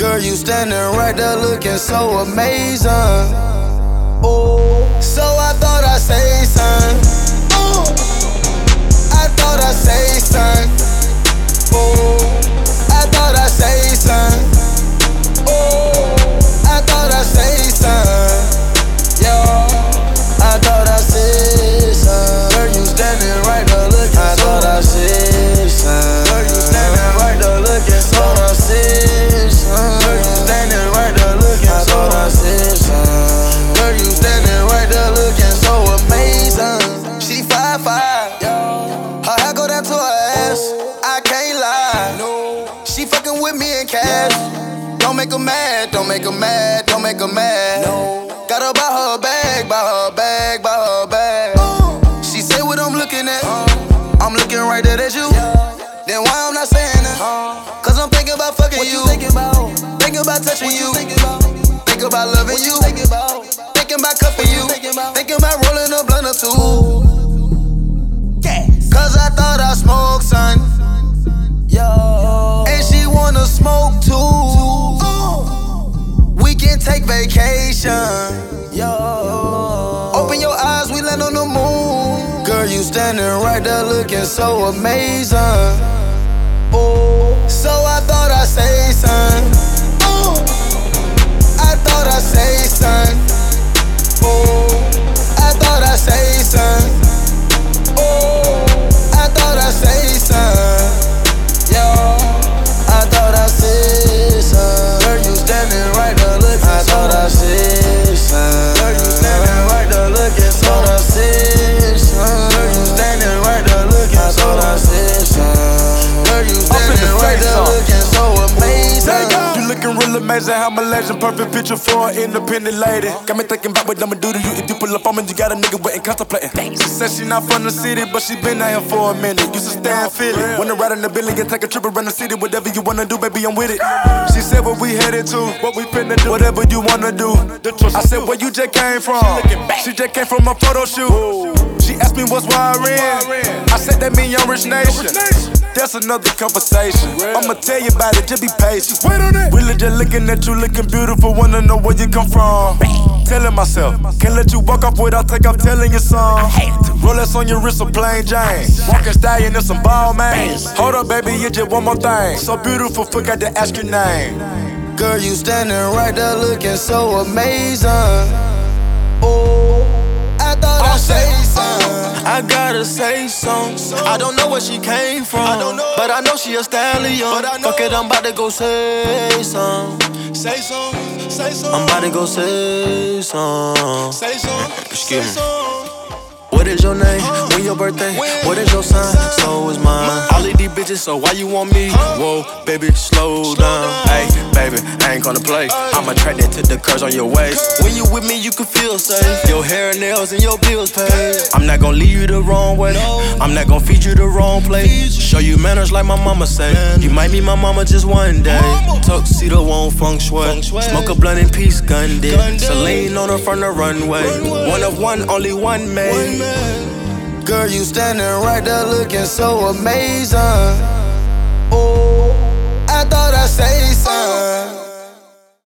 Girl, you standing right there looking so amazing. Oh, so I thought I'd say something. Oh, I thought I'd say something. Oh, I thought I'd say something. Oh, I thought I'd say something. Yeah, I thought I'd say something. Girl, you standing right there looking I thought I'd say something. Girl, you standing right there looking so amazing. Girl, you standing right there looking I thought I said something. Girl, you standing right there looking so amazing. She 5'5", her hair go down to her ass. I can't lie, she fucking with me in cash. Don't make her mad, don't make her mad, don't make her mad. Got her by her bag, by her bag, by her bag. She say what I'm looking at, I'm looking right there at you. Then why I'm not saying that? Cause I'm thinking about fucking you. Thinking about touching you. Thinking about loving you. Thinking about cuffing you. Thinking about rolling a blunt or two. Cause I thought I smoked, son. And she wanna smoke too. We can take vacation. Open your eyes, we land on the moon. Girl, you standing right there looking so amazing. Oh, so I thought I'd say something. Oh, I thought I'd say something. Oh, I thought I'd say something. Oh, I thought I'd say something. Yeah, I thought I'd say something. Girl, you standing right there looking I thought I'd say something. Girl, you standing right there looking so I say something. Girl, you standing right there looking I thought I'd say something. Girl, you standing right there looking so amazing. You looking real amazing, I'm a legend. Perfect picture for an independent lady. Got me thinking about what I'ma do to you if you pull up on me. You got a nigga waiting, contemplating. She said she not from the city, but she been out here for a minute. Used to stay in Philly. Wanna ride in the building and take a trip around the city. Whatever you wanna do, baby, I'm with it. She said what we headed to, what we finna do, whatever you wanna do. I said where you just came from. She just came from a photo shoot. She asked me what's wiring. I said that mean young rich nation. That's another conversation. I'ma tell you about it, just be patient. Wait on it. Really just looking at you, looking beautiful, wanna know where you come from. Telling myself, can't let you walk off without take off telling your song. Rolex on your wrist, a plain Jane. Walking stallion and some ball mains. Hold up, baby, you just one more thing. So beautiful, forgot to ask your name. Girl, you standing right there looking so amazing. Oh, I thought I'd say something. I gotta say something. I don't know where she came from, but I know she a stallion. Fuck it, I'm about to go say something. Say something, say something. I'm about to go say something. Say something, excuse me. What is your name? When your birthday? What is your sign? So is mine. All of these bitches, so why you want me? Whoa, baby, slow down. Hey, baby, I ain't gonna play. I'm attracted to the curves on your waist. When you with me, you can feel safe. Your hair and nails and your bills paid. I'm not gonna lead you the wrong way. I'm not gonna feed you the wrong place. Show you manners like my mama say. You might meet my mama just one day. Tuxedo won't feng shui. Smoke a blunt in peace, gun did. Celine on her from the runway. One of one, only one made. Girl, you standing right there looking so amazing. Oh, I thought I'd say something.